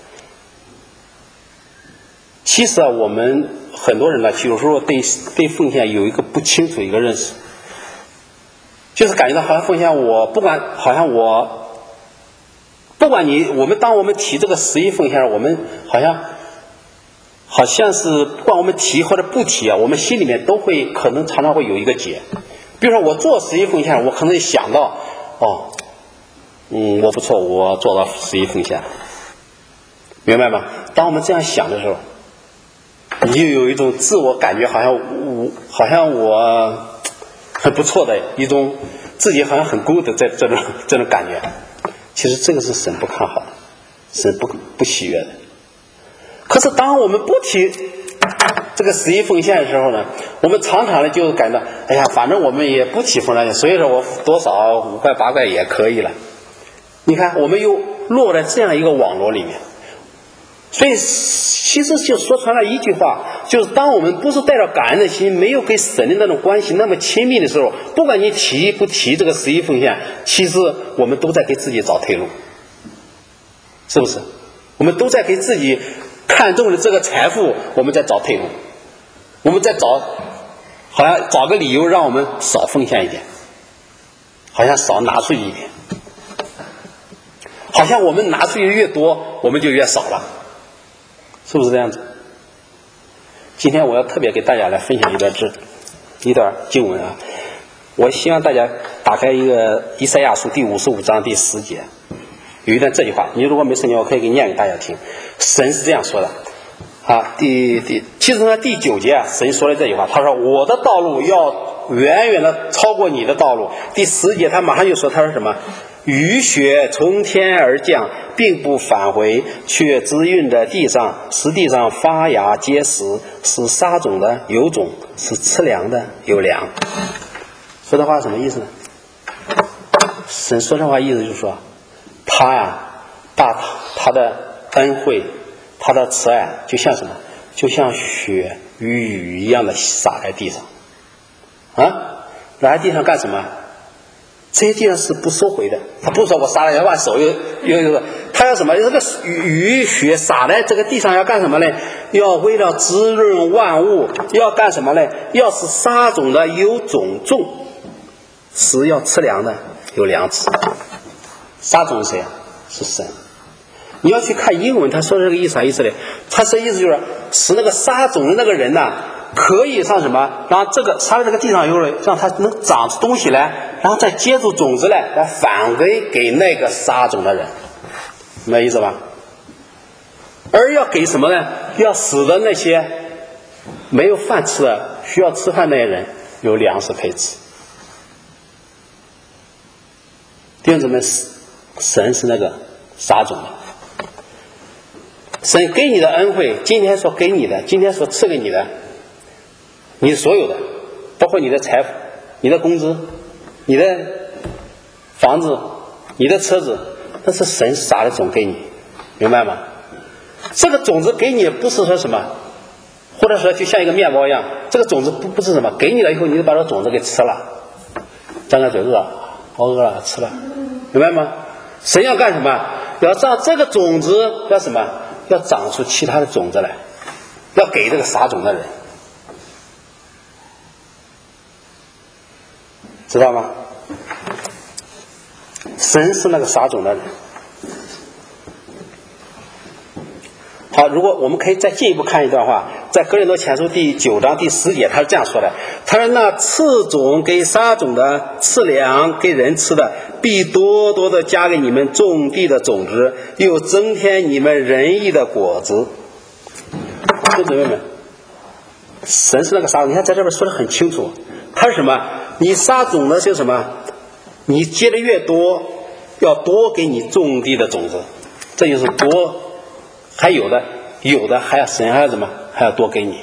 其实啊，我们很多人呢，有时候对对奉献有一个不清楚一个认识，就是感觉到好像奉献我不管，好像我不管你，我们当我们提这个十一奉献，我们好像好像是不管我们提或者不提啊，我们心里面都会可能常常会有一个结。比如说我做十一奉献，我可能想到哦，嗯，我不错，我做到十一奉献，明白吗？当我们这样想的时候，你就有一种自我感觉，好像我好像我很不错的一种，自己好像很 good 的这这种这种感觉。 其实这个是神不看好的，神不不喜悦的。可是当我们不提这个十一奉献的时候呢，我们常常的就感到，哎呀，反正我们也不提奉献，所以说我多少五块八块也可以了。你看，我们又落在这样一个网络里面。所以其实就说穿了一句话，就是当我们不是带着感恩的心，没有跟神的那种关系那么亲密的时候，不管你提不提这个十一奉献，其实我们都在给自己找退路，是不是？我们都在给自己看中的这个财富，我们在找退路，我们在找好像找个理由让我们少奉献一点，好像少拿出一点，好像我们拿出去越多我们就越少了，是不是这样子？今天我要特别给大家来分享一段字一段经文啊，我希望大家打开一个以赛亚书第五十五章第十节，有一段这句话，你如果没圣经我可以给念给大家听。神是这样说的啊，第第其实呢第九节啊，神说的这句话，他说我的道路要远远的超过你的道路。第十节他马上就说，他说什么？雨雪从天而降，并不返回，却滋润在地上，使地上发芽结实，使撒种的有种，使吃粮的有粮。说这话什么意思呢？神说这话意思就是说，他呀把他的恩惠，他的慈爱，就像什么？就像雪与雨一样的洒在地上啊，洒在地上干什么？这些地上是不收回的，他不是说我撒了要把手又又又，他要什么？这个雨雪洒在这个地上要干什么呢？要为了滋润万物，要干什么呢？要是撒种的有种种，是要吃粮的有粮吃。撒种是谁啊？是神。你要去看英文，他说这个意思啥意思呢？他这意思就是使那个撒种的那个人呐、啊，可以上什么？让这个撒在这个地上有人，让他能长出东西来，然后再接住种子来，来返回给那个撒种的人，明白意思吧？而要给什么呢？要使得那些没有饭吃的、需要吃饭那些人有粮食可以吃。弟兄姊妹，神是那个撒种的。神给你的恩惠，今天所给你的，今天所赐给你的，你所有的，包括你的财富、你的工资、你的房子、你的车子，那是神撒的种给你，明白吗？这个种子给你不是说什么，或者说就像一个面包一样，这个种子不不是什么，给你了以后你就把这个种子给吃了，张开嘴饿了，好饿了吃了，明白吗？神要干什么？要让这个种子要什么？要长出其他的种子来，要给这个撒种的人，知道吗？神是那个撒种的人。好，如果我们可以再进一步看一段话，在哥林多前书第九章第十节，他是这样说的，他说那赐种给撒种的，赐粮给人吃的，必多多的加给你们种地的种子，又增添你们仁义的果子。弟兄姊妹们，神是那个撒种，你看在这边说的很清楚，他是什么？你撒种的是什么？你结的越多，要多给你种地的种子，这就是多。还有的有的还要神还要什么？还要多给你。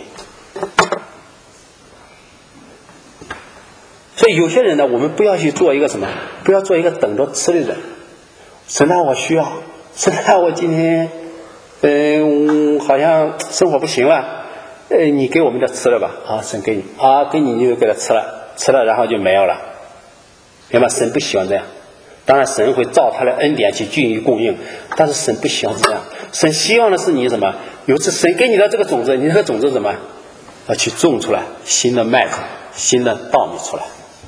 所以有些人呢，我们不要去做一个什么，不要做一个等着吃的人。神啊，我需要，神啊，我今天嗯好像生活不行了，呃你给我们点吃了吧，啊神给你，啊给你你就给他吃了，吃了然后就没有了，明白？神不喜欢这样。当然神会照他的恩典去均匀供应，但是神不希望这样，神希望的是你什么？有次神给你的这个种子，你这个种子什么？要去种出来新的麦子、新的稻米出来。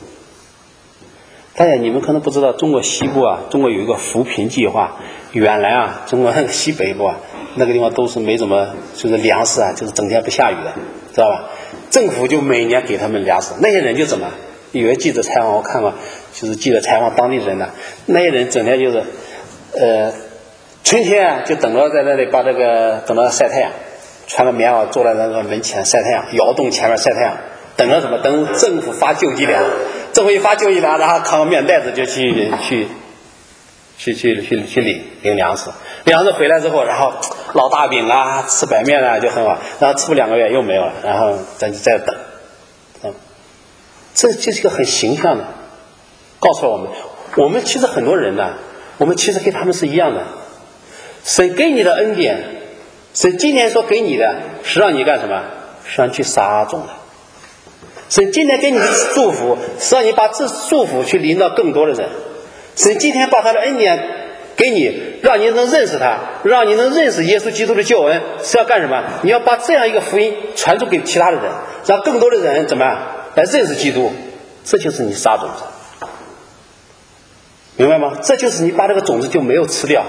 大家你们可能不知道，中国西部啊，中国有一个扶贫计划。原来啊，中国那个西北部啊，那个地方都是没怎么，就是粮食啊，就是整天不下雨的，知道吧？政府就每年给他们粮食，那些人就怎么？有些记者采访我看过，就是记者采访当地人的，那些人整天就是，呃，春天啊就等着在那里把这个等着晒太阳，穿个棉袄坐在那个门前晒太阳，窑洞前面晒太阳，等着什么？等政府发救济粮，政府一发救济粮，然后扛个面袋子就去去去去去去领领粮食，粮食回来之后，然后烙大饼啊，吃白面啊，就很好。然后吃不两个月又没有了，然后咱就再等。嗯，这就是一个很形象的，告诉了我们，我们其实很多人呢，我们其实跟他们是一样的。神给你的恩典，神今天说给你的，是让你干什么？是让你去撒种的。神今天给你的祝福，是让你把这祝福去临到更多的人。神今天把他的恩典给你，让你能认识他，让你能认识耶稣基督的救恩，是要干什么？你要把这样一个福音传出给其他的人，让更多的人怎么样来认识基督，这就是你撒种子，明白吗？这就是你把这个种子就没有吃掉，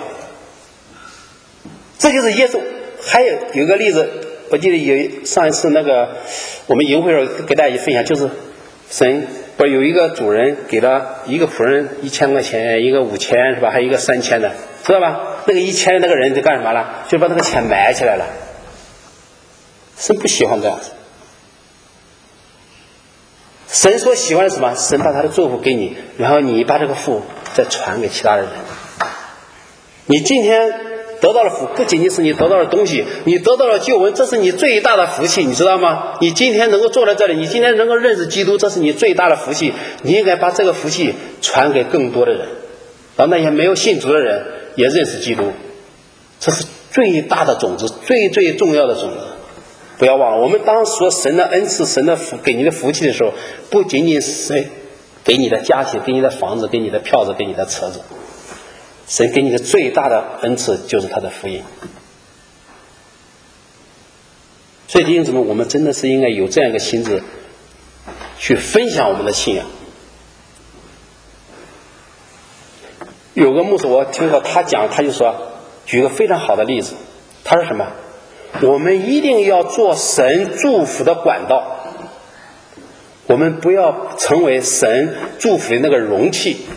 这就是耶稣。还有有个例子，我记得有上一次那个我们营会时候给大家分享，就是神不是有一个主人给了一个仆人一千块钱，一个五千是吧？还有一个三千的，知道吧？那个一千的那个人就干什么了？就把那个钱埋起来了。神不喜欢这样子。神所喜欢的是什么？神把他的祝福给你，然后你把这个福再传给其他的人。你今天得到了福，不仅仅是你得到了东西，你得到了救恩，这是你最大的福气，你知道吗？你今天能够坐在这里，你今天能够认识基督，这是你最大的福气。你应该把这个福气传给更多的人，让那些没有信主的人也认识基督。这是最大的种子，最最重要的种子。不要忘了，我们当说神的恩赐，神的福给你的福气的时候，不仅仅是神给你的家庭，给你的房子，给你的票子，给你的车子。神给你的最大的恩赐就是他的福音。所以弟兄姊妹，我们真的是应该有这样一个心智去分享我们的信仰。有个牧师我听到他讲，他就说举个非常好的例子，他说什么？我们一定要做神祝福的管道，我们不要成为神祝福的那个容器。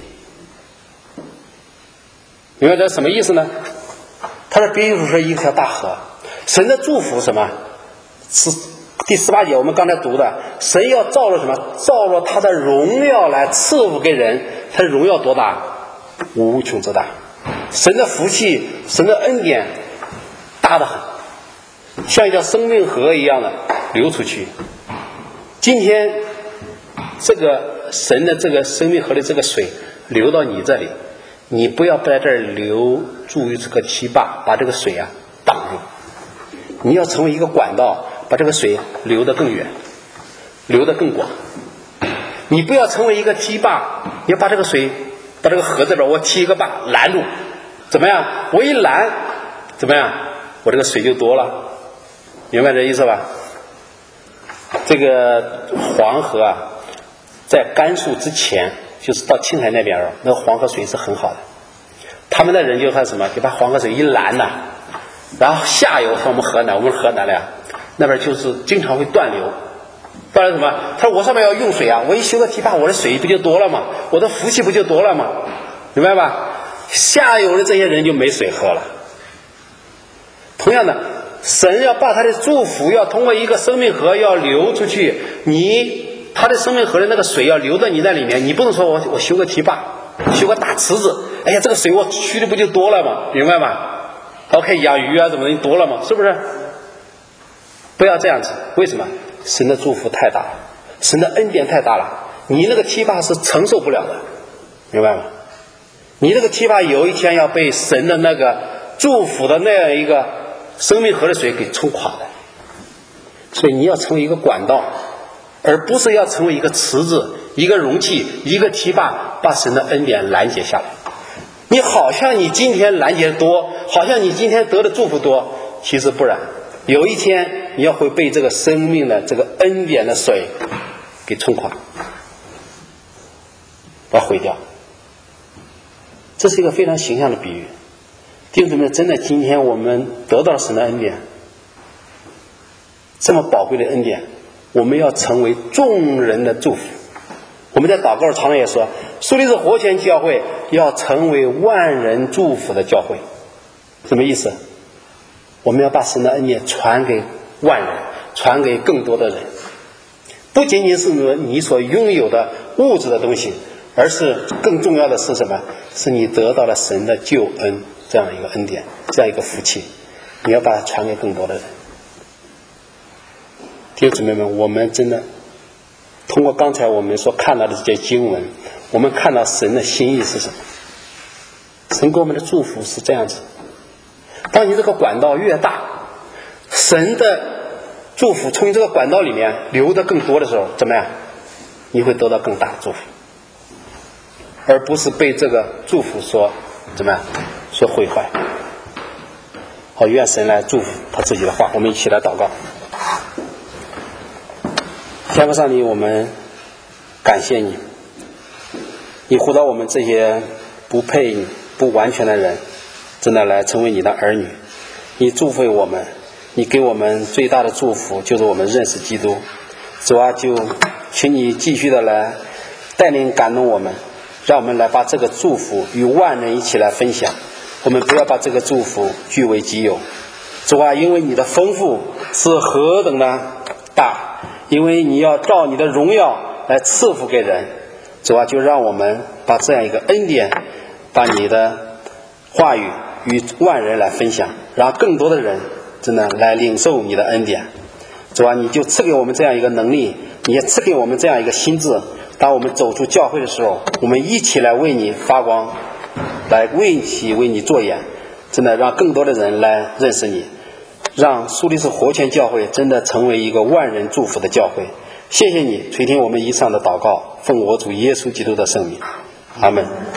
明白这什么意思呢？他说比如说一条大河，神的祝福什么？是第十八节我们刚才读的，神要照着什么？照着他的荣耀来赐福给人。他的荣耀多大？无穷之大。神的福气，神的恩典大得很，像一条生命河一样的流出去。今天这个神的这个生命河的这个水流到你这里，你不要在这儿留住于这个堤坝，把这个水啊挡住。你要成为一个管道，把这个水流得更远，流得更广。你不要成为一个堤坝，你要把这个水到这个河这边，我砌一个坝拦住，怎么样？我一拦，怎么样？我这个水就多了，明白这意思吧？这个黄河啊，在甘肃之前，就是到青海那边，那个黄河水是很好的。他们的人就看什么，就把黄河水一拦呐，然后下游从我们河南，我们河南的呀，那边就是经常会断流。断流什么？他说我上面要用水啊，我一修个堤坝，我的水不就多了吗？我的福气不就多了吗？明白吧？下游的这些人就没水喝了。同样的，神要把他的祝福要通过一个生命河要流出去，你他的生命河的那个水要流到你那里面，你不能说我我修个堤坝，修个大池子，哎呀这个水我去的不就多了吗？明白吗？我可以养鱼啊，怎么的多了吗？是不是？不要这样子。为什么？神的祝福太大了，神的恩典太大了，你那个堤坝是承受不了的，明白吗？你这个堤坝有一天要被神的那个祝福的那样一个生命河的水给冲垮的。所以你要成为一个管道，而不是要成为一个池子，一个容器，一个堤坝，把神的恩典拦截下来。你好像你今天拦截多，好像你今天得的祝福多，其实不然。有一天你要会被这个生命的这个恩典的水给冲垮，把它毁掉。这是一个非常形象的比喻。弟兄姊妹，真的今天我们得到了神的恩典，这么宝贵的恩典，我们要成为众人的祝福。我们在祷告常常也说，苏黎世活泉教会要成为万人祝福的教会。什么意思？我们要把神的恩典传给万人，传给更多的人，不仅仅是你所拥有的物质的东西， 而是更重要的是什么？是你得到了神的救恩，这样一个恩典，这样一个福气，你要把它传给更多的人。弟兄姊妹们，我们真的通过刚才我们所看到的这些经文，我们看到神的心意是什么？神给我们的祝福是这样子，当你这个管道越大，神的祝福从这个管道里面流得更多的时候，怎么样？你会得到更大的祝福，而不是被这个祝福所怎么样所毁坏。好，愿神来祝福他自己的话。我们一起来祷告。天父上帝，我们感谢你，你呼召我们这些不配不完全的人，真的来成为你的儿女。你祝福我们，你给我们最大的祝福就是我们认识基督。主啊，就请你继续的来带领感动我们，让我们来把这个祝福与万人一起来分享。我们不要把这个祝福据为己有。主啊，因为你的丰富是何等的大，因为你要照你的荣耀来赐福给人。主啊，就让我们把这样一个恩典，把你的话语与万人来分享，让更多的人真的来领受你的恩典。主啊，你就赐给我们这样一个能力，你也赐给我们这样一个心智，当我们走出教会的时候，我们一起来为你发光，来为一起为你做眼，真的让更多的人来认识你，让苏黎世活泉教会真的成为一个万人祝福的教会。谢谢你垂听我们以上的祷告，奉我主耶稣基督的圣名，阿们。